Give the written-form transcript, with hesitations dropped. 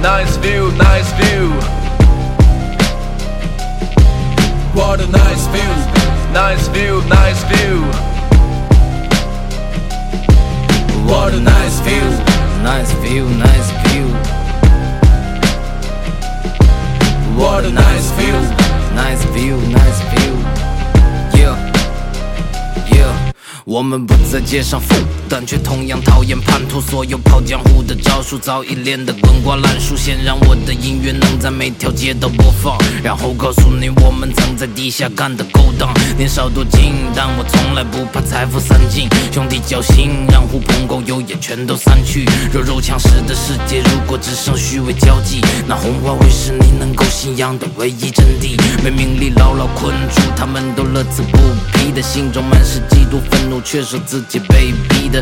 nice view, nice view. What a nice view, nice view, nice view. What a nice view, nice view, nice view. What a nice view, nice view, nice view. Yeah, yeah. 我们不在街上奋，但却同样讨厌叛徒。所有跑江湖的招数早已练得滚瓜烂熟，先让我的音乐能在每条街道播放，然后告诉你我们曾在地下干的勾当。年少多金，但我从来不怕财富散尽。兄弟交心，让狐朋狗友也全都散去。弱肉强食的世界，如果只剩虚伪交际，那红花会是你能够信仰的唯一真谛。被名利牢牢困住，他们都乐此不疲的心中满是嫉妒愤怒，却说自己被逼的